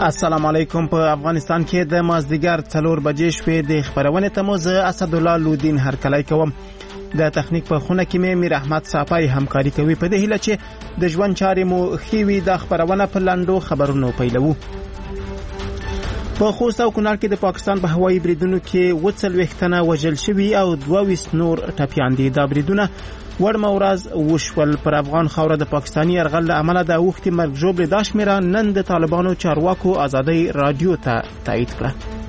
السلام علیکم. په افغانستان کې د مازدیګر 4 بجې شوې د خبرونې ته زه اسدالله لودین هرکلی کوم. د تخنیک په خونه کې مې میر احمد صافی همکاري کوي په دې هیله چې د ژوند چارې مو ښې وي. د خبرونه په لاندو خبرونو پیلوو. په خوست او کونړ کې د پاکستان په هوایي بریدونو کې 40 تنه وژل شوي او 22 نور ټپیان دي. دا بریدونه وړمه ورځ وشول. پر افغان خاوره د پاکستاني یرغل له امله د اوښتې مرګ ژوبلې دا شمېره نن د طالبانو چارواکو ازادۍ راډیو ته تایید کړه.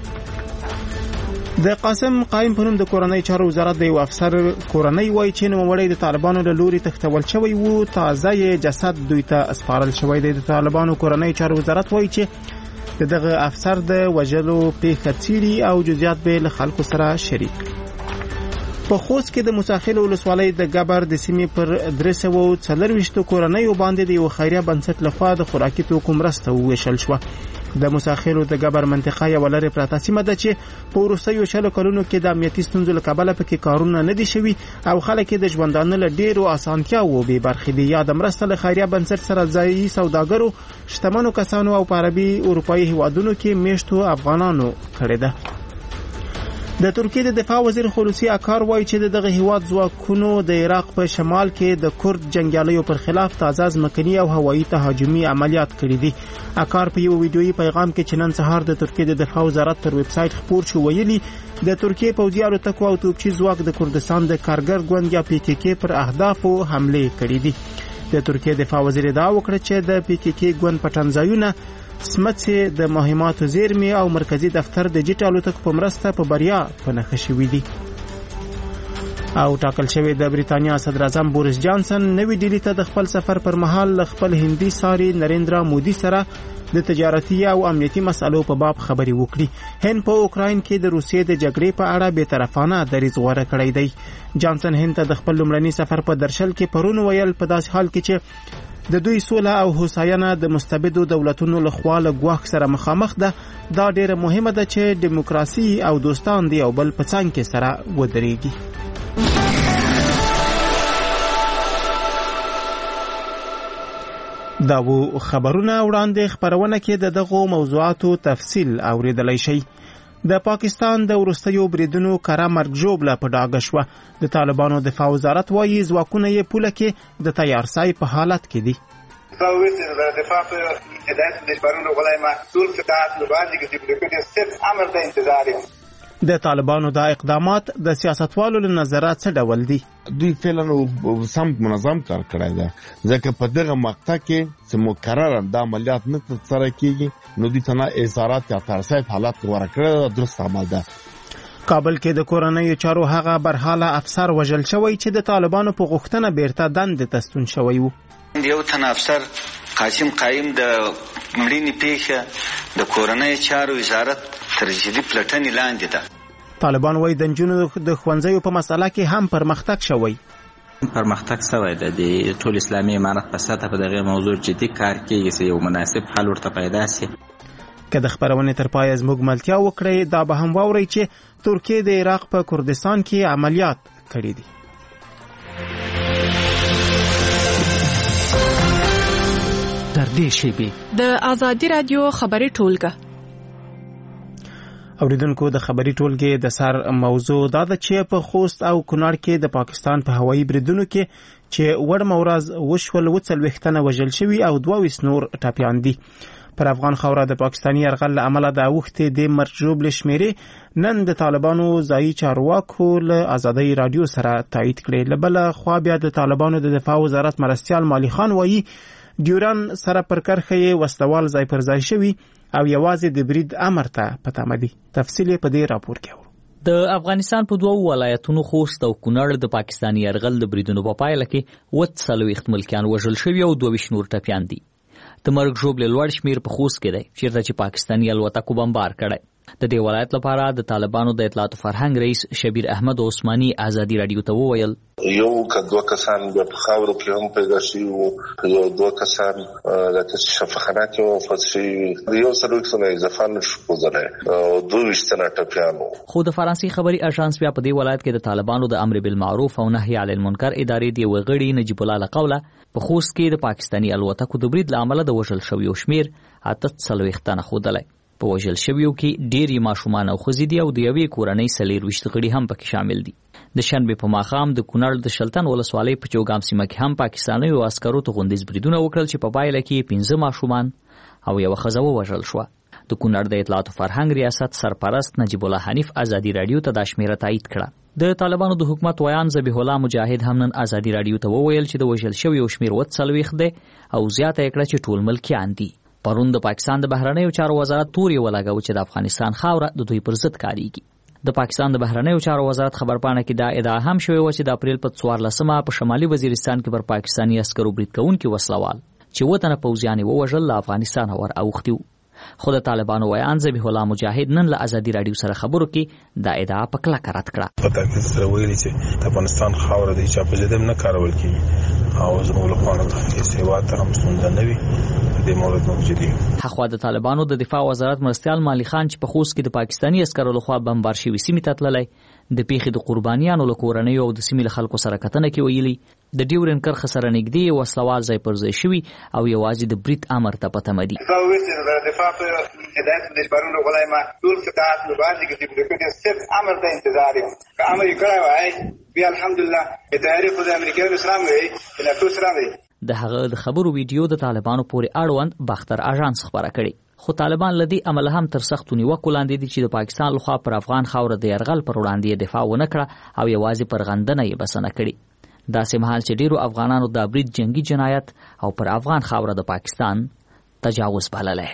د قاسم قایم په نوم د کورنۍ چارو وزارت د یو افسر کورنۍ وایي چې نوموړی د طالبانو له لوري تښتول شوی وو. تازه جسد دوی ته سپارل شوی دی. د طالبانو کورنۍ چارو وزارت وایي چې دغه افسر د وژلو پیښه څیړي او جزئیات به له خلکو سره شریک. په خوست کې د موساخیل ولسوالۍ د ګبر د سیمې پر 340 کورنیو باندې د یو خیریه بنسټ لخوا د خوراکي توکو مرسته وویشل شوه. د موساخیل د ګبر منطقه یو لرې پراته سیمه ده چې په وروستیو 20 کلونو کې د امنیتي ستونزو له کبله پکې کارونه نه دي شوي او خلک د ژوندانه له ډیرو اسانتیاوو بې برخې دي. یا د مرسته له خیریه بنسټ سره ځایي سوداګرو، شتمنو کسانو او په عربي اروپایي هیوادونو کې میشتو افغانانو کړې ده. د ترکیې د دفاع وزیر خلوصي اکار وایي چې دغه هیواد ځواکونو د عراق په شمال کې د کورد جنگیالیو پر خلاف تازه ځمکني او هوایي تهاجمي عملیات کړي دي. اکار په یو ویډیويي پیغام کې چې نن سهار د ترکیې د دفاع وزارت پر ویب سټ خپور شو ویلي د ترکیې پوځي الوتکو او توپچي ځواک د کردستان د کارګر ګوند یا پی کی کی پر اهدافو حمله کړې دي. د ترکیې دفاع وزیر دا وکړه چې د پی کی کی ګوند پټنځایونه، سمڅې، د مهماتو زیرمې او مرکزی دفتر د ډیجیټل الوتکو په مرسته په بریا په نښه شوي دي. او ټاکل شوی د بریتانیا صدر اعظم بوریس جانسن نوې ډیلی ته د خپل سفر پر مهال خپل هندي ساري نریندرا مودي سره د تجارتي او امنیتي مسالو په باب خبرې وکړي. هند په اوکراین کې د روسیې د جګړې په اړه بی‌طرفانه دریځ غوره کړی دی. جانسن هند ته د خپل لومړني سفر په درشل کې پرون ویل په داسې حال کې چې د دوی سوله او هوساینه د مستبدو دولتونو له خوا له ګواښ سره مخامخ ده. دا ډیره مهمه ده چې دیموکراسي او دوستان دی او بل په څنګ کې سره ودرېږي. دا وو خبرونه وړاندې خبرونه کې دغه موضوعاتو تفصیل اوریدلای شي. د پاکستان د وروستیو بریدونو کره مرګ ژوبله په ډاګه شوه. د طالبانو دفاع وزارت وایي ځواکونه یې پوله کې د تیارسای په حالت کې دي. د طالبانو دا اقدامات د سیاستوالو له نظره څه ډول دي؟ دوی فعلا سم منظم کار کړی ده، ځکه په دغه مقطع کې چې مکرره د عملیات نه ترسره کیږي نو دوی ته اظهارات یا تیارسای حالت غوره کړی درست عمل ده. کابل کې د کورنۍ چارو هغه برحاله افسر وژل شوی چې د طالبانو په غوښتنه بیرته دندې ته ستون شوی و. یو تن افسر قاسم قایم د مړینې پیښه د کورنۍ چارو وزارت تر جدي پلټنې لاندې ده. طالبان وایي د نجونو د ښوونځیو په مسله کې هم پرمختګ شوی. پرمختګ شوی ده. د ټول اسلامي امارت په سطح په دغه موضوع جدي کار کیږي چې یو مناسب حل ورته پیدا شي. که د خبرونې تر پایه زموږ ملتیا وکړئ دا به هم واورئ چې ترکیې د عراق په کردستان کې عملیات کړي دي. تر دې شیبې د آزادي رادیو خبري ټولګه اوریدونکو د خبري ټولګې د سر موضوع دا ده چې په خوست او کونړ کې د پاکستان په هوایي بریدونو کې چې وړمه ورځ وشول 40 تنه وژل شوي او 22 نور ټپیان دي. پر افغان خاوره د پاکستاني یرغل له امله د اوښتې د مرګ ژوبلې شمېرې نن د طالبانو ځایي چارواکو له ازادۍ راډیو سره تایید کړې. له بله خوا بیا د طالبانو د دفاع وزارت مرستیال مالی خان وایي ډیورن سره پر کرښه یې وسلوال ځای پر ځای شوي او یوازې د برید امر ته په تمه دي. تفصیل په دې راپور کې اورو. د افغانستان په 2 ولایتونو خوست او کونړ د پاکستاني یرغل د بریدونو په پایله کې 40 ملکیان وژل شوي او 22 نور ټپیان دي. د مرګ ژوبلې لوړ شمیر په خوست کې دی چیرته چې پاکستاني الوتکو بمبار کړی. د دې ولایت لپاره د طالبانو د اطلاعات او فرهنګ رئیس شبیر احمد عثماني ازادي رادیو ته وویل یو کدو کسان په خاورو کې هم پیدا شي او یو دوه کسان د شفاخانه کې وفات شي یو سره څنګه اضافه نشو کوزله او دوه وشتنه ټپیانو. خو د فرانسې خبري اژانس بیا په دې ولایت کې د طالبانو د امر بالمعروف او نهي عن المنکر ادارې دی وغړي نجیب الله لقوله په خوست کې د پاکستانی الوتکو د برید لامل د وژل شویو شمیر 48 تنه خودلای. په وژل شویو کې ډېری ماشومان او ښځې دي او د یوې کورنۍ 24 غړي هم پکې شامل دي. د شنبې په ماښام د کونړ د شلتن ولسوالۍ په چوګام سیمه کې هم پاکستانیو عسکرو ته غونډیز بریدونه وکړل چې په پایله کې 15 ماشومان او یو ښځه ووژل شوه. د کونړ د اطلاعات او فرهنګ ریاست سرپرست نجیب الله حنیف ازادي رادیو ته د شمیره تایید کړه. د طالبانو د حکومت ویان ذبیح الله مجاهد هم نن ازادي رادیو ته وویل چې د وژل شویو شمیر 40 دی او زیاته کړه چې ټول ملکیان دي. پرون د پاکستان د بهرنیو چارو وزارت توري ولګاو چې د افغانستان خاوره د دوی پر ضد کاریږي. د پاکستان د بهرنیو چارو وزارت خبرپاڼه کې دا ادعا هم شوې و چې د اپریل په 14مه په شمالي وزیرستان کې پر پاکستاني عسکرو برید کوونکي وسلوال چې وطن پوځیان ووژل له افغانستان ور اوختي. خو د طالبانو ویان ذبیح الله مجاهد نن له ازادي رادیو سره خبرو کې دا ادعا په کلکه رد کړه. په تاکید سره ویلي چې د افغانستان خاوره د چا په ضد نه کارول کیږي او زموږ لپاره د سیوا ته هم ستونزه نه وي. د مورد موجودي حخوا د طالبانو د دفاع وزارت مرستیال مالی خان چې په خوست کې د پاکستانی عسکرو لخوا بمبار شوی سیمې ته تللی د پیښې د قربانیانو له کورنیو او د سیمې له خلکو سره کتنه کې ویلي د ډیورن کرښه سره نږدې وسلوال ځای پر ځای شوي او یوازې د برید امر ته په تمه دي. دفاع په هدایت د شپارونو غوړای ما ټول قطاعات لوبادي کې د کوم صرف امر ته انتظار یم که امر یې کړی وای بیا الحمدلله د تاریخ د امریکایانو اسلام وي د ناتو اسلام وي. د هغه د خبرو ویډیو د طالبانو پورې اړوند باختر اژانس خبره کړي. خو طالبان لدی عمل هم تر سختو نیوکو لاندې دي چې د پاکستان لخوا پر افغان خاوره د یرغل پر وړاندې دفاع ونه کړه او یوازې پر غندنه یې بسنه کړي. داسې مهال چې ډیرو افغانانو د برید جنگي جنایت او پر افغان خاوره د پاکستان تجاوز بللی.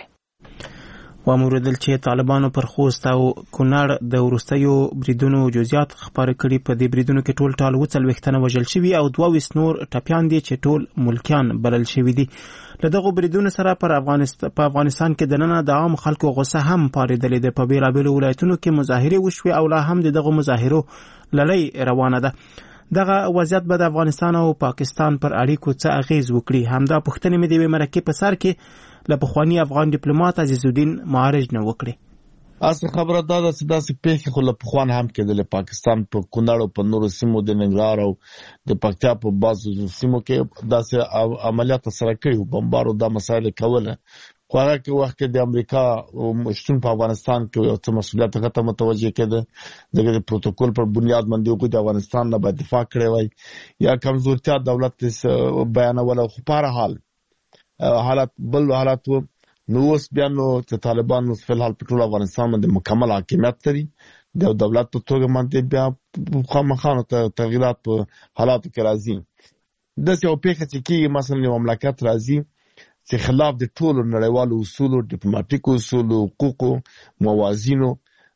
وموردل چې طالبانو پر خوست او کونړ د وروستیو بریدونو جزئیات خبرې کړي. په دې بریدونو کې ټول ټال 40 تنه وژل شوي او 22 نور ټپیان دي چې ټول ملکیان بلل شوي دي. له دغو بریدونو سره په افغانستان کې د نن د عام خلکو غوسه هم پارېدلې ده. په بیلابیلو ولایتونو کې مظاهرې وشوې او لا هم دغه مظاهرو لړۍ روانه ده. دغه وضعیت به د افغانستان او پاکستان پر اړیکو څه اغیز وکړي؟ همدا پوښتنې مې د یوې مرکې په سر کې له پخواني افغان ډیپلوماټ عزیز الدین معارج نه وکړي. اصل خبره دا ده چې داسې پیښې خو له پخوان هم کېدلې. پاکستان په کونړ او په نورو سیمو د ننګرهار او د پکتیا په بعضو سیمو کې داسې عملیات سره کړي، بمبارو دا مسایل کوله. خو هغه کې وخت کې د امریکا شتون په افغانستان کې یو څه مسؤلیت هغه متوجه کېده. دغه د پروتوکول پر بنیاد باندې وګړي د افغانستان نه باید دفاع کړی وای یا کمزورتیا دولت بیانوله. خو په هر حال حالات بل حالات وو. نو اوس بیا نو چې طالبان په الحال په ټول افغانستان باندې مکمل حاکمیت لري د دولت په توګه باندې بیا خامخانو ته تغیرات په حالاتو کې راځي. داسې یو پیښه چې کېږي مثلا یو مملکت راځي چې خلاف د ټولو نړیوالو اصولو، ډیپلوماټیکو اصولو، حقوقو، موازینو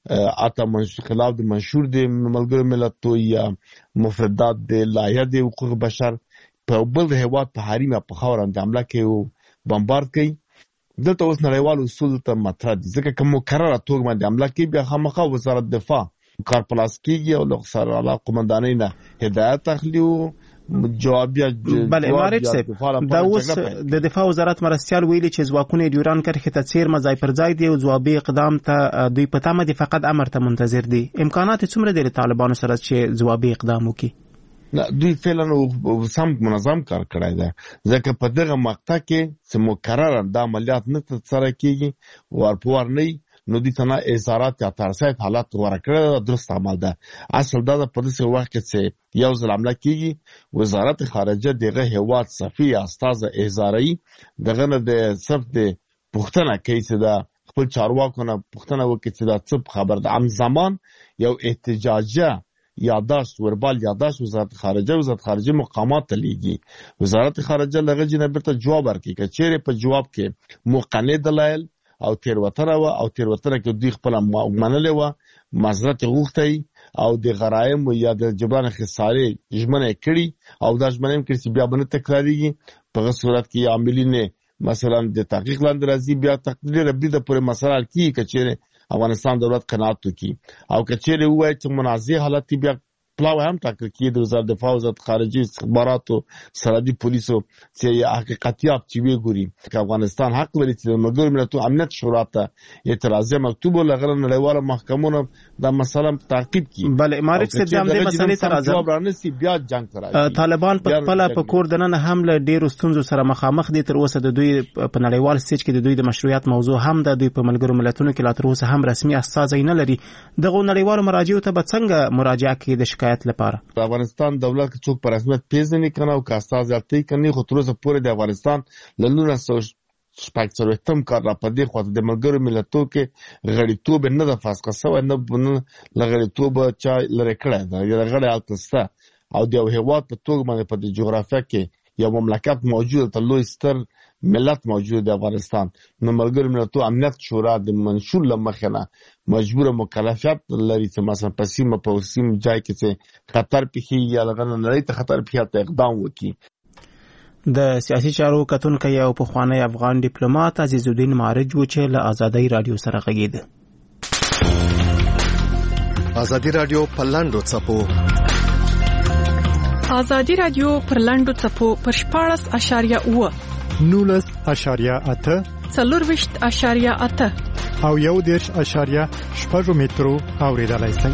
اته خلاف د منشور د ملګرو ملتونو یا مفردات د لایحه د حقوق بشر په بل هیواد په حریم په خاور باندې حمله کوي او بمبارد کوي. دلته اوس نړیوال اصول ته مطرح دي ځکه که مکرره توګه باندې حمله کوي بیا خامخا وزارت دفاع کار پلاس کیږي او له سره اعلی قومندانۍ نه هدایت اخلي او جوابیه. بله مارج صاحب دا اوس د دفاع وزارت مرستیال ویلي چې ځواکونه ډیوران کرښې ته څیرمه ځای پر ځای دي او ځوابي اقدام ته دوی په تمه دي، فقط امر ته منتظر دي. امکانات څومره دي طالبانو سره چې ځوابي اقدام وکړي؟ دوی فعلا سم منظم کار کړی دی ځکه په دغه مقطع کې چې مکرره دا عملیات نه ترسره کېږي ورپور نه نو دوی ته نه اظهارات یا ترسایت حالات ورکړی درست عمل ده. اصل دا په داسې وخت کې چې یو ځل حمله کېږي وزارت خارجه دغه هیواد صفي استازه اظهاروي دغه نه د صرف د پوښتنه کوي چې دا خپل چارواکو نه پوښتنه وکړي چې دا څه خبر ده. همزمان یو احتجاجه یادداشت وربال یادداشت وزارت خارجه مقامات ته لیږي. وزارت خارجه لغه جنه بیرته جواب ورکړي که چیرې په جواب کې مقنع دلایل او تیروتنه و او تیروتنه کې دوی خپل منلې و معذرت غوښتي او د غرایم یا د جبران خسارې ژمنه کړي او دا ژمنه هم کړي چې بیا باندې تکراریږي. په هغه صورت کې عاملین مثلا د تحقیق لاندې راځي بیا تقدیر ربي د پورې مسله کې کچېره افغانستان دولت قناعت وکړي او که چیرې ووایي چې منازع حالت بیا پلاوی هم ټاکل کېږي د وزارت دفاع وزارت خارجي استخباراتو سرحدي پولیسو چې حقیقتیات چې وی ګوري چې افغانستان حق لري چې د ملګرو ملتونو امنیت شورا ته اعتراضي مکتوب ولغله نړیواله محکمونه د مسله تعقیب کړي. بله مارک صاحب د همدې مسلې تر ازرانسي بیا جنگ تر طالبان په خپل په کور دننه هم له ډیرو ستونزو سره مخامخ دي. تر اوسه د دوی په نړیوال سټیج کې د دوی د مشروعیت موضوع هم د دوی په ملګرو ملتونو کې لا تر اوسه هم رسمي استازی نه لري. دغه نړیوالو مراجعو ته به څنګه مراجعه کوي د شکایت لپاره؟ افغانستان دولت کې څوک په رسمیت پیژني کنه او که استازي الته کني خو تر اوسه پورې د افغانستان له 1940 کال را پدې خو د ملګرو ملتونو کې غړیتوب نه د فاسقه سو نه لغړیتوب چا لری کړه دا غړی التسته او د یو هیواد په توګه باندې په جغرافیه کې یو مملکت موجود ته لوی ستر ملت موجود د افغانستان نو ملګرو ملتونو امنیت شورا د منشور لمخنه مجبور مکلفیت لري چې مثلا په سیمه ځای کې چې خطر پیښي یا لغنه نړۍ ته خطر پیښه اقدام وکړي. د سیاسي چارو کتونکی او پخوانی افغان ډیپلوماټ عزیز الدین مارج و چې له آزادۍ رادیو سره غږیده. آزادۍ رادیو په لاندو څپو آزادۍ رادیو پر لاندو څپو پر 14.8 19.8 څلورويشت.8 او 1.8 مترو اوریدلای شئ.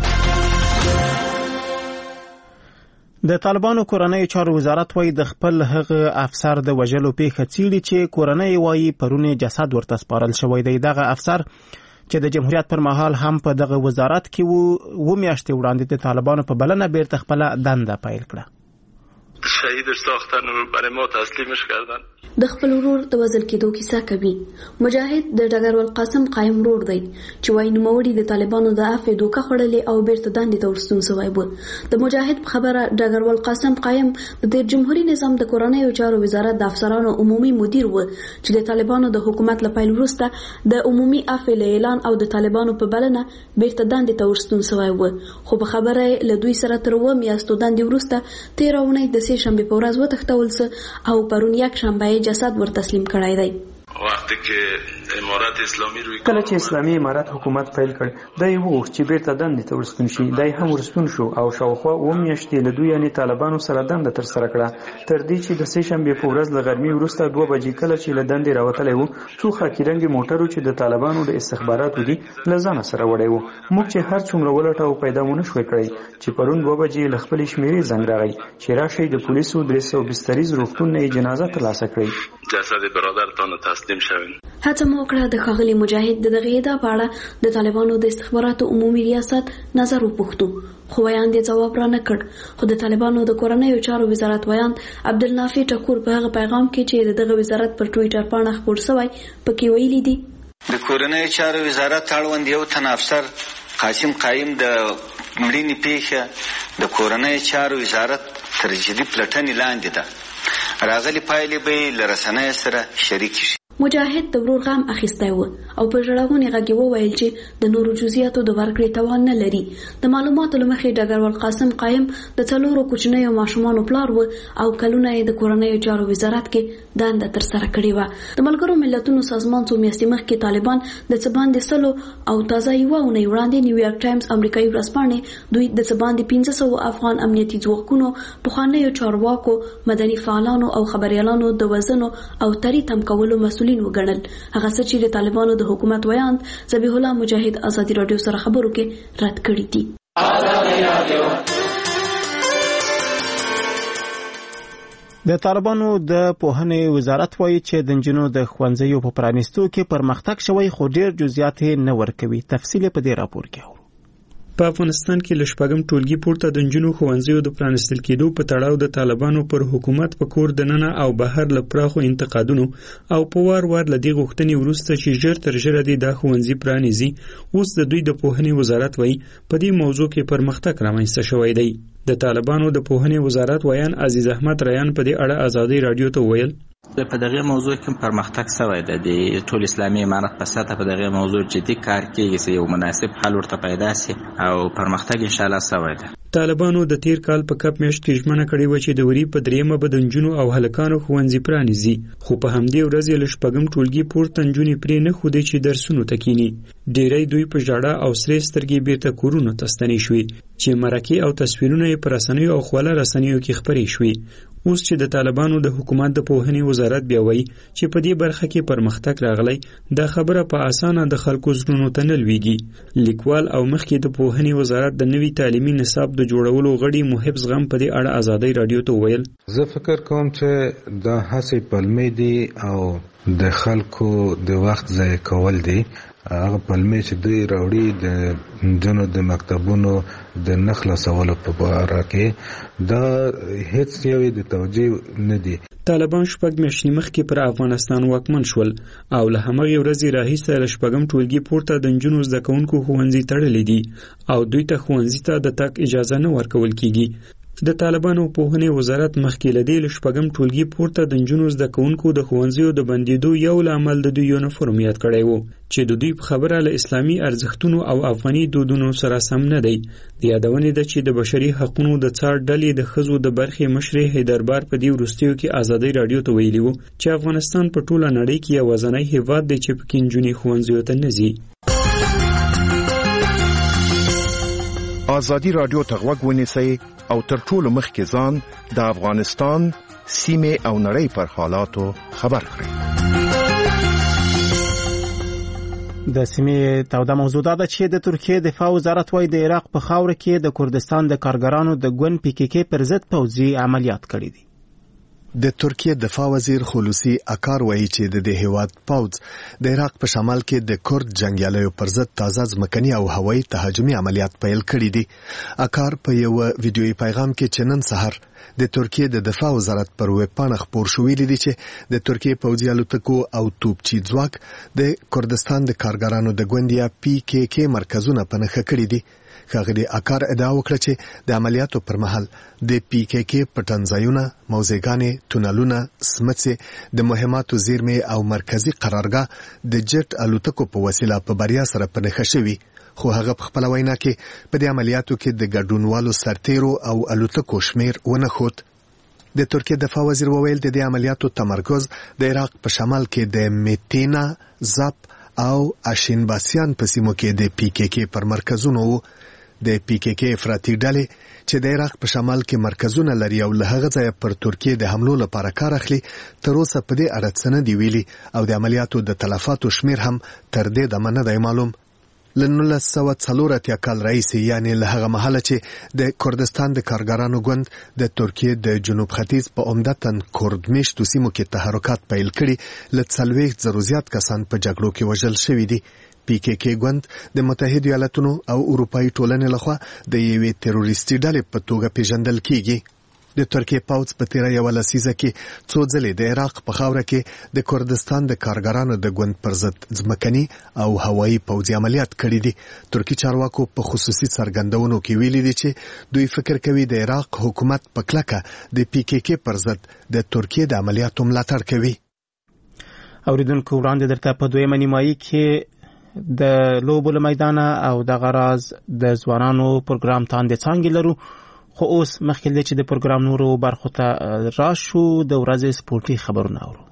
د طالبانو کورنۍ چارو وزارت وايي د خپل هغه افسر د وژلو پیښه څیړي چې کورنۍ وايي پرونه جسد ورته سپارل شوی دی. دغه افسر چې د جمهوریت پر مهال هم په دغه وزارت کې و میاشتې وړاندې د طالبانو په بلنه بیرته خپل دنده پیل کړه. شهیدش ساختن و برای ما تسلیمش کردن. د خپل ورور د وژل کېدو کیسه کوي. مجاهد د ډګروال قاسم قایم ورور دی چې وايي نوموړي د طالبانو د عفو دوکه خړلې او بیرته دندې ته ورستون شوی و. د مجاهد په خبره ډګروال قاسم قایم د جمهوریت نظام د کورنۍ چارو وزارت د افسرانو عمومي مدیر و چې د طالبانو د حکومت لپاره وروسته د عمومي عفو اعلان او د طالبانو په بلنه بیرته دندې ته ورستون شوی و. خو په خبره له دوی سره تر و میاشتو دندې وروسته 13 اونۍ د سه شنبه په ورځ وتښتول او پرون یک شنبه جسد ور تسلیم کړای دی. وقتی که امارت اسلامی روی کله چې اسلامي امارت حکومت پیل کړ دای وو چې بیرته دندې ته ورستون شي دای هم ورستون شو او شاوخوا و میاشتې له دوی یعنی طالبانو سره دنده تر سره کړه تر دې چې د سه شنبه په ورځ له غرمې وروسته 2 بجې کله چې له دندې راوتلی وو څو خاکرنګ موټرو چې د طالبانو د استخباراتو دي لزان سره وړي وو. موږ چې هر څومره ولټاو پیدا مونږ شوي کړی چې پرون 2 بجې له خپل شمیرې زنګ راغی چې راشي د پولیسو 300 بستریز روغتون نه جنازه ترلاسه کړي. جسد برادرتان تسلیم شوین. هڅه مو وکړه د ښاغلي مجاهد دغه ادعا په اړه د طالبانو د استخباراتو عمومي ریاست نظر وپوښتو خو ویان دې جواب را نه کړ. خو د طالبانو د کورنۍ چارو وزارت ویان عبدالنافع ټکور په هغه پیغام کې چې دغه وزارت پر ټوئیټر باندې خبر شوی پکې ویلي دي د کورنۍ چارو وزارت اړوند یو تن افسر قاسم قایم د مړینې پیښه د کورنۍ چارو وزارت تر جدي پلټنې لاندې ده. راغلي پایلې به له رسنیو سره شریک شي. مجاهد د ورور غم اخیستی و او په ژړغونې غږ وویل چې د نورو جزئیاتو د ورکړې توان نه لري. د معلوماتو له مخې ډګروال قاسم قایم د 4 کوچنیو ماشومانو پلار و او کلونه یې د کورنۍ چارو وزارت کې دنده تر سره کړې و. د ملګرو ملتونو سازمان څو میاشتې مخکې طالبان د څه باندې سلو او تازه یو اونۍ وړاندې نیویارک ټایمز امریکایي ورځپاڼې دوی د څه باندې 500 افغان امنیتي ځواکونو پخوانیو چارواکو مدني فعالانو او خبريالانو د وزن او تری تم کولو مسؤلین وګڼل. هغه څه چې د طالبانو د حکومت ویاند ذبیح الله مجاهد آزادي رادیو سره خبرو کې رد کړی دي. د طالبانو د پوهنې وزارت وایي چې د نجونو د ښوونځیو په پرانیستو کې پرمختګ شوی خو ډیر جزئیات نه ورکوي. تفصیل په دې راپور کې اورو. په افغانستان کې له شپږم ټولګي پورته د نجونو ښوونځیو د پرانیستل کېدو په تړاو د طالبانو پر حکومت په کور دننه او بهر له پراخو انتقادونو او په وار وار له دې غوښتنې وروسته چې ژر تر ژره دې دا ښوونځي پرانیزي اوس د دوی د پوهنې وزارت وایي په دې موضوع کې پرمختګ رامنځته شوی دی. د طالبانو د پوهنې وزارت ویان عزیز احمد ریان په دې اړه آزادۍ رادیو ته ویل په دغه موضوع کې پرمختګ شوی دی. د ټول اسلامي امارت په سطح په دغه موضوع جدي کار کیږي چې یو مناسب حل ورته پیدا شي او پرمختګ ان شاء الله شوی دی. طالبانو د تیر کال په کپ میاشت کې ژمنه کړې و چې د وری په دریمه به د نجونو او هلکانو ښوونځي پرانیزي، خو په همدې ورځ یې له شپږم ټولګي پورته نجونې پرې نه ښودې چې درسونو ته کینی. ډېری دوی په ژړا او سرې سترګې بیرته کورونو ته ستنې شوې چې مرکې او تصویرونه یې په رسنیو او خواله رسنیو کې خپرې شوې. اوس چې د طالبانو د حکومت د پوهنې وزارت بیا وایي چې په دې برخه کې پرمختګ راغلی، دا خبره په اسانه د خلکو زړونو ته نه لویږي. لیکوال او مخکې د پوهنې وزارت د نوي تعلیمي نصاب د جوړولو غړي محب زغم په دې اړه ازادۍ رادیو ته وویل: زه فکر کوم چې دا هڅې پلمې دي او د خلکو د وخت ضایع کول دي. هغه پلمې چې دوی راوړي د نجونو د مکتبونو د نه خلاصولو په اړه کې دا هیڅ یوې د توجیه نه دي. طالبان شپږ میاشتې مخکې پر افغانستان واکمن شول او له همغې ورځې راهیسې له شپږم ټولګي پورته د نجونو زده کوونکو ښوونځي تړلي دي او دوی ته ښوونځي ته د تګ اجازه نه ورکول کیږي. د طالبانو پوهنې وزارت مخکې له دې له شپږم ټولګي پورته د نجونو زده کوونکو د ښوونځیو د بندېدو یو لامل د دوی یونیفورم یاد کړی و چې د دوی په خبره له اسلامي ارزښتونو او افغاني دودونو سره سم نه دی. د یادونې ده چې د بشري حقوقو د څار ډلې د ښځو د برخې مشرې حیدربار په دې وروستیو کې ازادۍ رادیو ته ویلي و چې افغانستان په ټوله نړۍ کې یوازینی هیواد دی چې پکې نجونې ښوونځیو ته نه ځي. ازادي رادیو ته غوږ ونیسئ او تر ټولو مخکې ځان د افغانستان سیمې او نړۍ پر حالاتو خبر کړئ. د سیمې توده موضوع ده چې د ترکیې دفاع وزارت وايي د عراق په خاوره کې د کردستان د کارګرانو د ګوند PKK پر ضد پوځي عملیات کړي دي. د ترکیه دفاع وزیر خلوصي اکار وایي چې د دې هیواد پوځ د عراق په شمال کې د کرد جنگیالیو پر ضد تازه ځمکني او هوایي تهاجمي عملیات پیل کړي دي. اکار په یو ویډیويي پیغام کې چې نن سحر د ترکیه د دفاع وزارت پر ویب پاڼه خپور شوی دی چې د ترکیه پوځي الوتکو او توپچي ځواک د کردستان د کارګرانو د ګوند یا PKK مرکزونه په نښه کړي دي. ښاغلي اکار ادعا وکړه چې د عملیاتو پر مهال د PKK پټنځایونه، موزیګانې، تونلونه، سمڅې، د مهماتو زیرمې او مرکزی قرارګاه د جټ الوتکو په وسیله په بریا سره په نښه شوي. خو هغه په خپل وینا کې په دې عملیاتو کې د ګډونوالو سرتیرو او الوتکو شمیر ونه ښود. د ترکیه دفاع وزیر وویل د دې عملیاتو تمرکز د عراق په شمال کې د میتینا، زاپ او اشینباسیان په سیمو کې د PKK پر مرکزونو وو. د PKK افراطي ډلې چې د عراق په شمال کې مرکزونه لري او له هغه ځایه پر ترکیه د حملو لپاره کار اخلي، تر اوسه په دې اړه څه نه دي ویلي او د عملیاتو د تلفاتو شمیر هم تر دې دمه نه دی معلوم. له 1940 کال راهیسې یعنې له هغه مهاله چې د کردستان د کارګرانو ګوند د ترکیه د جنوب ختیځ په عمدتاً کورد میشتو سیمو کې تحرکات پیل کړي، له 40,000 زیات کسان په جګړو کې وژل شوي دي. PKK ګوند د متحده ایالاتونو او اروپایي ټولنې لخوا د یوې تروریستي ډلې په توګه پیژندل کیږي. د ترکیه پوځ په تیره یوه لسیزه کې څو ځلې د عراق په خاوره کې د کردستان د کارګرانو د ګوند پر ضد ځمکني او هوایي پوځي عملیات کړي دي. ترکي چارواکو په خصوصي څرګندونو کې ویلي دي چې دوی فکر کوي د عراق حکومت په کلکه د PKK پر ضد د ترکیه د عملیاتو ملاتړ کوي. اوریدونکو وړاندې درته په دویمه نیمایي کې د لوبو له میدانه او د غراز د ځوانانو پروګرام تاندې څانګې لرو، خو اوس مخکې چې د پروګرام نورو برخو ته راشو د ورځې سپورتي خبرونه اورو.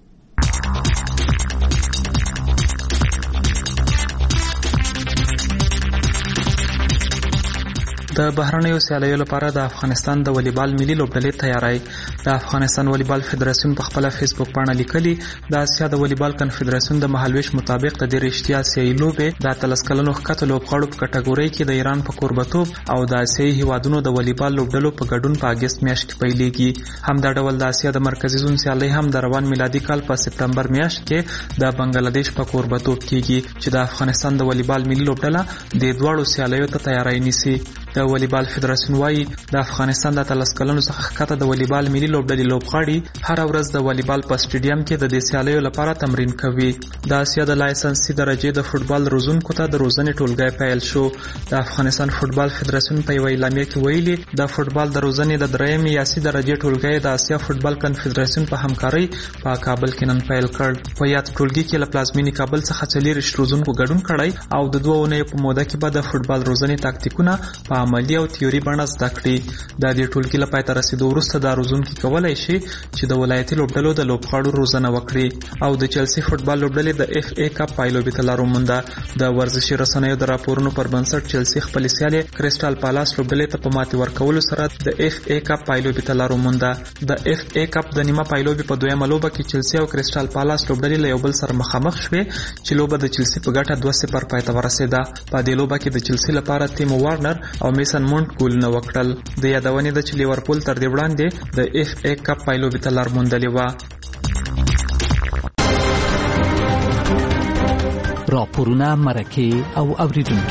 د بهرنیو سیالیو لپاره د افغانستان د والیبال ملي لوبډلې تیاری. د افغانستان والیبال فدراسیون په خپل فیسبوک باندې لیکلي د اسیا د والیبال کنفدراسیون د مهالویش مطابق د رښتیا آسیایي لوبې د 13 کلنو ښکته لوبغاړو په کټګورۍ کې د ایران په کوربتوب او د اسیایي هیوادونو د والیبال لوبډلو په ګډون په اگست میاشت کې پیلېږي. همدا ډول د اسیا د مرکزي زون سیالۍ هم د روان میلادي کال په سپتمبر میاشت کې د بنگلاديش په کوربتوب کېږي چې د افغانستان د والیبال ملي لوبډله د دوړو سیالیو ته تیاری نیسي. د والیبال فدراسیون وایي د افغانستان د 13 کلونو څخه ښکته د والیبال ملي لوبډلې لوبغاړي هر ورځ د والیبال په سټیډیم کې د دې سیالیو لپاره تمرین کوي. د اسیا د لایسنسي درجې د فوټبال روزونکو ته د روزنې ټولګی پیل شو. د افغانستان فوټبال فدراسیون په یوه اعلامیه کې ویلي د فوټبال د روزنې د درېیمې یاسي درجې ټولګی د اسیا فوټبال کنفدراسیون په همکارۍ په کابل کې نن پیل کړ. په یاد ټولګي کې له پلازمینې کابل څخه 40 روزونکو ګډون کړی او د 2 اونیو په موده کې به د فوټبال روزنې تاکتیکونه په عملي او تیوري بڼه زده کړي. د دې ټولګي له پای ته رسیدو وروسته دا روزونکي کولی شي چې د ولایتي لوبډلو د لوبغاړو روزنه وکړي. او د چلسي فوټبال لوبډلې د اف ای کپ پایلوبي ته لار ومونده. د ورزشي رسنیو د راپورونو پر بنسټ چلسي خپل سیالي کریسټال پالاس لوبډلې ته په ماتې ورکولو سره د اف ای کپ پایلوبي ته لار ومونده. د اف ای کپ د نیمه پایلوبي په دویمه لوبه کې چلسي او کریسټال پالاس لوبډلې له یو بل سره مخامخ شوې چې لوبه د چلسي په ګټه 2-0 پای ته ورسېده. په دې لوبه کې د چلسي لپاره تیمو وارنر او میسن مونټ ګولونه وکړل. د یادونې ده چې لیورپول تر دې وړاندې د اف ای کپ پایلوبي ته لار موندلې وه. راپورونه، مرکې او اوریدونکي.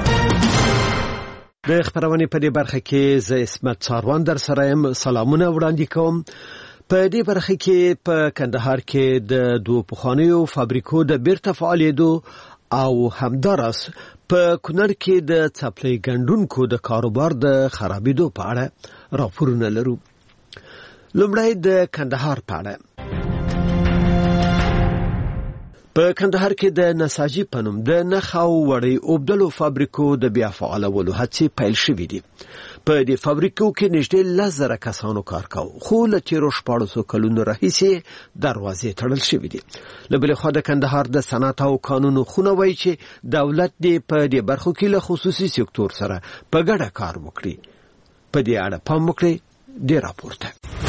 د خبرونې په دې برخه کې زه اسمت څاروان در سره یم. سلامونه وړاندې کوم. په دې برخه کې په کندهار کې د 2 پخوانیو فابریکو د بیرته فعالیدو او همداراز په کونړ کې د څپلۍ ګنډونکو د کاروبار د خرابېدو په اړه راپورونه لرو. لومړی د کندهار په اړه. په کندهار کې د نساجي په نوم د نخ او وړۍ اوبدلو فابریکو د بیا فعالولو هڅې پیل شوې دي. په دې فابریکو کې نږدې 10,000 کسانو کار کاوه، خو له تیرو 14 کلونو راهیسې دروازې تړل شوې دي. له بلې خوا د کندهار د صنعت او قانونو خونه وایي چې دولت دې په دې برخو کې له خصوصي سکتور سره په ګډه کار وکړي. په دې اړه پام وکړئ. دې راپورته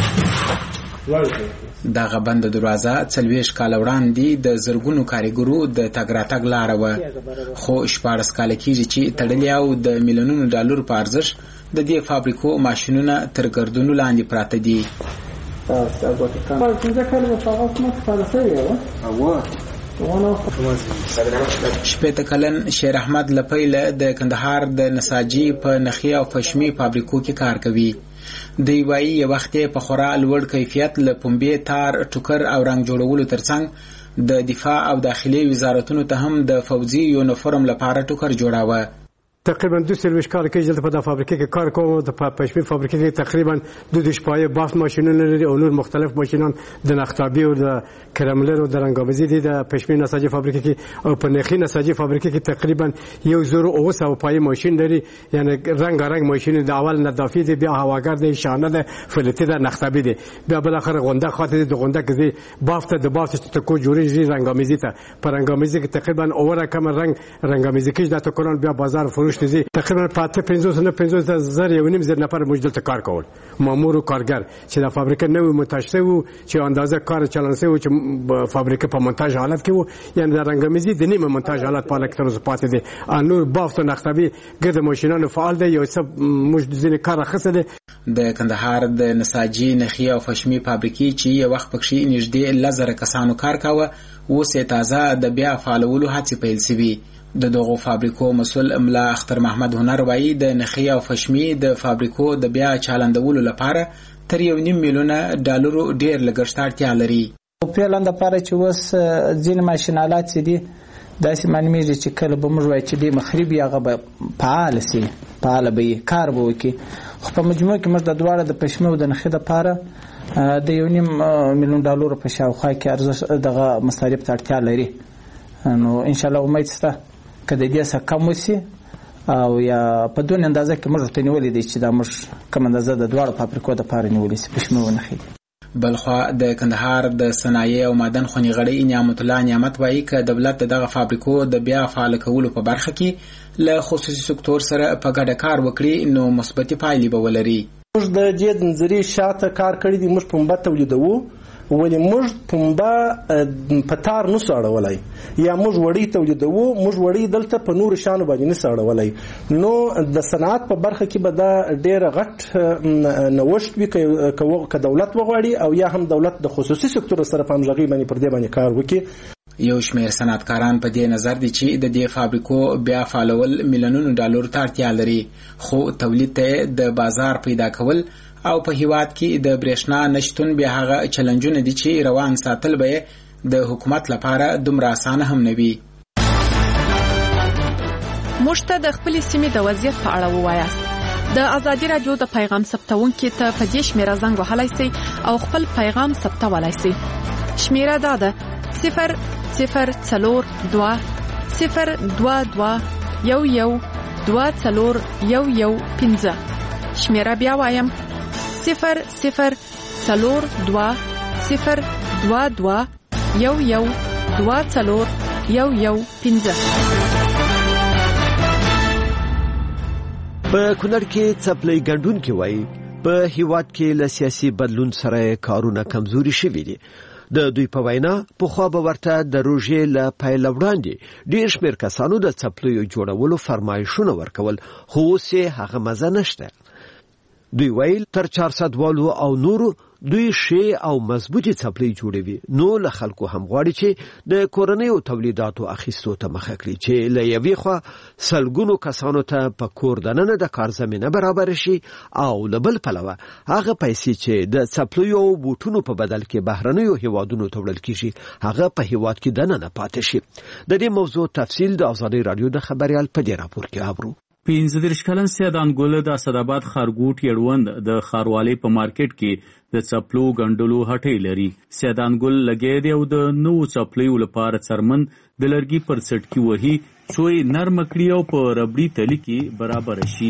دغه بند دروازه 40 کال وړاندې د زرګونو کارګرو د تګ راتګ لاره وه، خو 14 کال کېږي چې تړلې او د میلیونونو ډالرو په ارزښت د دې فابریکو ماشینونه تر ګردونو لاندې پراته دي. شپېته کلن شیر احمد لپیله د کندهار د نساجي په نخي او پشمي فابریکو کې کار کوي. دی وایي یو وخت په خورا لوړ کیفیت له پنبې، تار، ټوکر او رنګ جوړولو ترڅنګ د دفاع او داخلي وزارتونو ته هم د فوزي یونیفورم لپاره ټوکر جوړاوه. تقریبا 22 کال کې دلته په د فابریکې کې کار کوم. د پښمې فابریکې کې تقریبا 2 شپایه باف ماشینونه لري او نور مختلف ماشینان د نختابي او د کرملر او د رنګاوزي دي. د پښمې نساجي فابریکې کې او په نخي نساجي فابریکې کې تقریبا 1,000 پای ماشین لري، یعنی رنګارنګ ماشین د اول نظافي دي، بیا هواګر دي، شانه ده، فلټي ده، نختابي دي، بیا بل اخر غونډه خاطر د غونډه کې باف ته د باف ته کو جوړیږي رنګامیزي ته. په رنګامیزي کې تقریبا اوره کم رنګامیزي کې د تکران بیا بازار فروش دي. تقریبا 50,000 یو نیم زر نفر موږ دلته کار کول، مامور او کارګر چې د فابریکې نوې مونتاژ شوی چې اندازه کار چلن شوی چې فابریکې په مونتاژ حالت کې وو، یعنی د رنګامیزي د نیمه مونتاژ حالت په لکه تر اوسه پاتې دي. نور بافت او نختابي ګرد ماشینانو فعال دي، یو څه موږ د ځینې کار اخیسته دي. د کندهار د نساجي نخي او پشمي فابریکې چې یو وخت پکې نږدې 10,000 کسانو کار کاوه، اوس یې تازه د بیا فعالولو هڅې پیل شوي. د دغو فابریکو مسؤل ملا اختر محمد هنر وایي د نخي او پشمي د فابریکو د بیا چالندولو لپاره تر 1.5 میلیون ډالرو ډیر لګښت اړتیا لري. په پلان لپاره چې وس ځین ماشینالات دي داسې معلومیږي چې کله به موږ وایو چې د مخربي هغه به فعال سي، فعال به کار به وکړي، خو په مجموع کې موږ د دواړه د پشمي او د نخي لپاره د 1.5 میلیون ډالرو په شاوخوا کې ارزښت دغه مصارف ته اړتیا لري. نو ان شاء الله امید شته کله دې څه کم وسی او یا په دون اندازه کې موږ ته نیولې دي چې دا موږ کم اندازه د دواړو فابریکو د پاره نیولې سي پښمه ونه خېدي. بلخوا د کندهار د صنایع او معدن خونی غړي نعمت الله نعمت وایي ک دولت دغه فابریکو د بیا فعال کولو په برخه کې له خصوصي سکتور سره په ګډه کار وکړي نو مثبت پایلې به ولري. موږ د دې نظریې شاته کار کړی دی. موږ پنبه تولیدوو، ولې موږ پنبه په تار نسو اړولای، یا موږ وړۍ تولیدوو، موږ وړۍ دلته په نور شانو باندې نسو اړولای. نو د صنعت په برخه کې به دا ډېر غټ نوښت وي که دولت وغواړي او یا هم دولت د خصوصي سکتور سره په همغږۍ باندې پر دې باندې کار وکړي. یو شمېر صنعتکاران په دې نظر دي چې د دې فابریکو بیا فعالول میلیونونو ډالرو ته اړتیا لري، خو تولید ته د بازار پیدا کول او په هیواد کې د برېښنا نشتون بیا هغه چلنجونه دي چې روان ساتل به د حکومت لپاره دومره اسانه هم نه وي. موږ ته د خپلې سیمې د وضعیت په اړه ووایاست. د ازادي رادیو د پیغام ثبتونکي ته په دې شمیره زنګ وهلی سئ او خپل پیغام ثبتولی سئ. شمیره دا ده 0042211221415. شمیره بیا وایم 0042211221415. په کونړ کې څپلۍ ګڼډونکي وایي په هیواد کې له سیاسي بدلون سره کارونه کمزوري شوي دي. د دوی په وینا پخوا به ورته د روژې له پیل وړاندې ډېر شمېر کسانو د څپلیو جوړولو فرمایشونه ورکول، خو اوس یې هغه مزه نشته. دوی ویل تر 400 والو او نورو دوی شی او مضبوطی څپلۍ جوړوي، نو له خلکو هم غواړي چې د کورنیو تولیداتو اخیستو ته مخه کړي چې له یوې خوا سلګونو کسانو ته په کور دننه د کار زمینه برابر شي او له بل پلوه هغه پیسې چې د څپلیو او بوټونو په بدل کې بهرنیو هیوادونو ته وړل کیږي هغه په هیواد کې دننه پاتې شي. د دې موضوع تفصیل د آزادي رادیو د خبريال په دې راپور کې اورو. 15 کلن سیدانګل د اسداباد خارګوټ یړوند د خاروالۍ په مارکیټ کې د څپلو ګڼډلو هټۍ لري. سیدانګل لګیا دی او د نوو څپلیو لپاره څرمن د لرګي پر څټکي وهي څو یې نرمه کړي او په ربړي تلي کې برابر شي.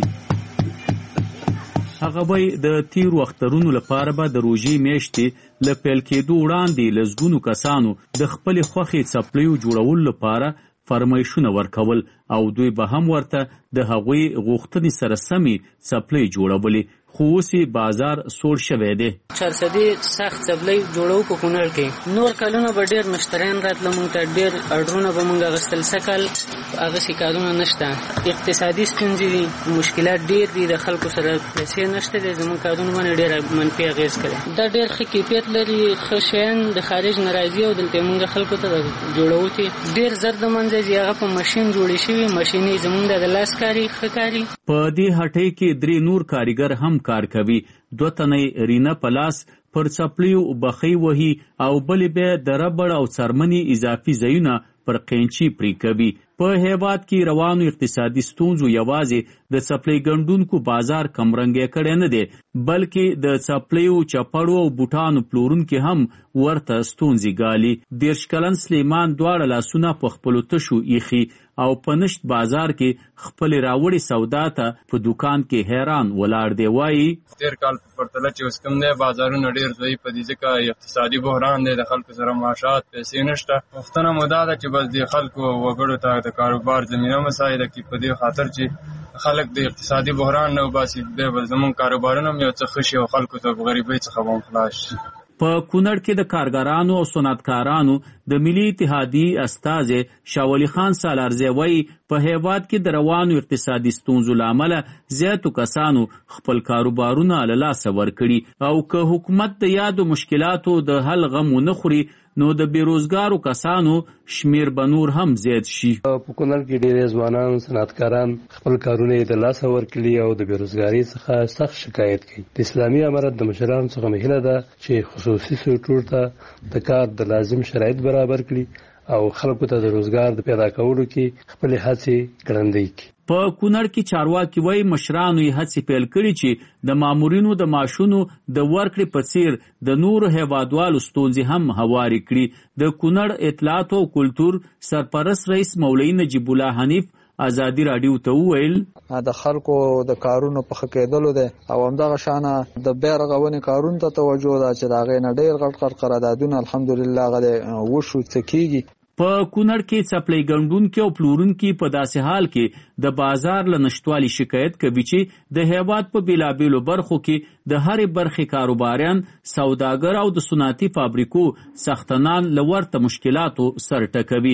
هغه وایي د تیرو اخترونو لپاره به د روژې میاشتې له پیل کېدو وړاندې لسګونو کسانو د خپلې خوښې څپلیو جوړولو لپاره فرمایشونه ورکول او دوی به هم ورته د هغوی غوښتنې سره سمې څپلۍ جوړولې، خو اوس بازار سوړ شوی دی. چارسدي سخت څپلۍ جوړو په کونړ کې نور کلونه به ډېر مشتریان راتله، موږ ته ډېر اډرونه به موږ اخیستل. سږ کال هغسې کارونه نشته، اقتصادي ستونزې دي، مشکلات ډېر دي، د خلکو سره پیسې نشته دی، زموږ کارونه باندې ډېر منفي اغېز کوي. دا ډېر ښه کیفیت لري، ښه شیان د خارج نه راځي او دلته موږ خلکو ته جوړو چې ډېر زر د منځه ځي. هغه په ماشین جوړې شوي، ماشینې زموږ د لاس کاري ښه کاري. په دې هټۍ کې 3 نور کاریګر هم کار کوي. 2 تنه رینا پلاس پر څپلیو بخۍ وهي او بلې به د ربړ او څرمنې اضافي ځایونه پر قینچي پرې کوي. په هیواد کې روانو اقتصادي ستونزو یوازې د څپلۍ ګڼډونکو بازار کمرنګی کړی نه دی، بلکې د څپلیو چپړو او بوټانو پلورونکي هم ورته ستونزې ګالي. 30 کلن سلیمان دواړه لاسونه په خپلو تشو ایښي او په نشت بازار کې خپلې راوړې سودا ته په دوکان کې حیران ولاړ دی. وایي 13 کال په پرتله چې اوس کوم دی بازارونه ډېر ضعیف دي، ځکه اقتصادي بحران دی، د خلکو سره معاشات پیسې نشته. غوښتنه مو دا ده چې بس د خلکو وګړو ته د کاروبار زمینه مساعده کړي، په دې خاطر چې خلک د اقتصادي بحران نه وباسي، بیا به زموږ کاروبارونه هم یو څه ښه شي او خلکو ته غریبۍ څخه به هم خلاص شي. په کونړ کې د کارګرانو او صنعتکارانو د ملي اتحادیې استازی شاولي خان سالارزی وایي په هیواد کې د روانو اقتصادي ستونزو له امله زیاتو کسانو خپل کاروبارونه له لاسه ورکړي او که حکومت د یادو مشکلاتو د حل غم ونه خوري نو د بیروزګارو کسانو شمیر به نور هم زیات شي. په کونړ کې ډېر ځوانان صنعتکاران خپل کارونه د لاسه ورکړي او د بیروزګارۍ څخه سخت شکایت کوي. د اسلامي امارت د مشرانو څخه هیله ده چې خصوصي سکتور ته د کار د لازم شرایط برابر کړي او خلکو ته د روزګار د پیدا کولو کې خپل هڅې ګړندۍ کړي. په کونړ کې چارواکي وایي مشرانو یې هڅې پیل کړي چې د مامورینو د معاشونو د ورکړې په څیر د نورو هیوادوالو ستونزې هم هوارې کړي. د کونړ اطلاعات او کلتور سرپرست رئیس مولوي نجیب الله حنیف ازادي رادیو ته وویل د خلکو د کارونو په ښه کېدلو دی او همدغه شانه د بیا رغونې کارونو ته توجه ده چې د هغې نه ډېر غټ قراردادونه الحمدلله هغه وشو څه کېږي. په کونړ کې څپلۍ ګڼډونکي او پلورونکي په داسې حال کې د بازار له نشتوالي شکایت کوي چې د هیواد په بیلابیلو برخو کې د هرې برخې کاروباریان، سوداګر او د صنعتي فابریکو څښتنان له ورته مشکلاتو سر ټکوي.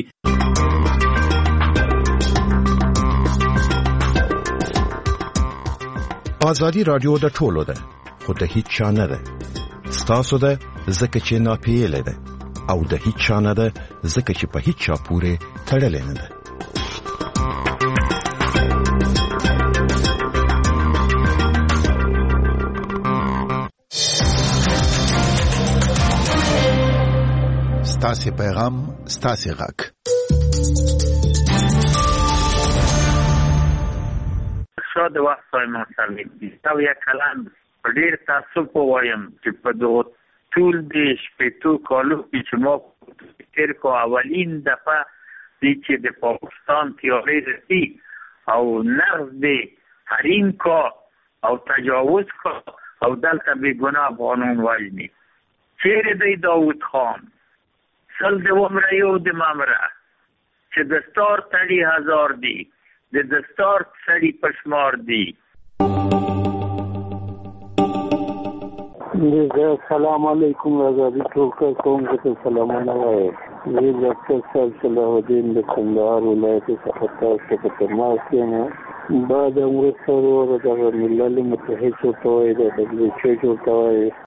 آزادي رادیو د ټولو ده، خو د هیڅ چا نه ده. ستاسو ده ځکه چې ناپیېلې ده. او د هیڅ چا نه ده ځکه چې په هیڅ چا پورې تړلې نه ده. ستاسې پیغام ستاسې غږ. شاید وخت های مسلم او یک کلم ډیر تعصب وایم چې په دغه ټول د شپېتو کالو کې چې ما فکر کو اولین دفعه چې د پاکستان تیاری رسی او نقض د حریم کا او تجاوز کا او دلته بی گناه قانون وجنی چیرې دی داود خان سل د عمره یو د ممره چې دستار تړي هزار دی د دستار سړي پشمار دی. السلام علیکم آزادی ټول قوم ته سلامونه وایم. زه ډاکټر صاحب صلاح الدین د کندهار ولایت څخه تاسو ته تماس یم. بعد امر سره د ملل متحد ته وایي د WHO ته وایي